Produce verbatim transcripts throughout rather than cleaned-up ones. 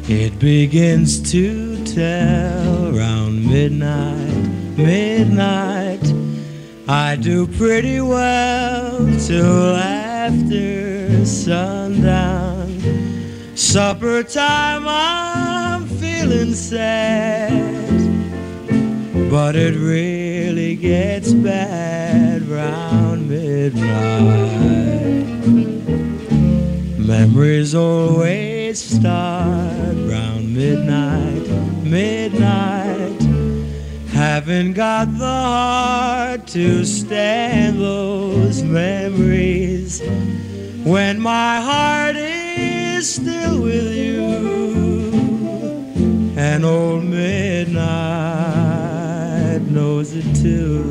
It begins to tell round midnight, midnight. I do pretty well till after sundown. Supper time, I'm feeling sad, but it really gets bad round midnight. Memories always start round midnight, midnight. Haven't got the heart to stand those memories when my heart is still with you. And old midnight knows it too.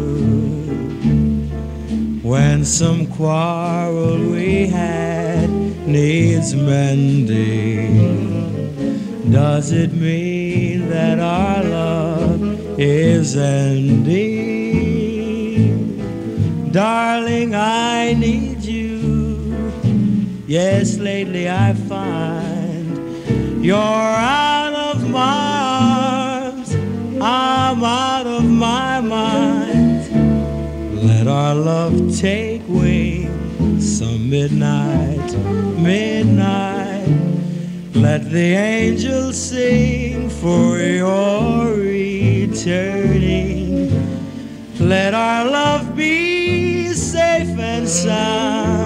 When some quarrel we had needs mending, does it mean that our love is ending? Darling, I need you. Yes, lately I find you're out of my arms, I'm out of my mind. Let our love take wing some midnight, midnight. Let the angels sing for your returning. Let our love be safe and sound.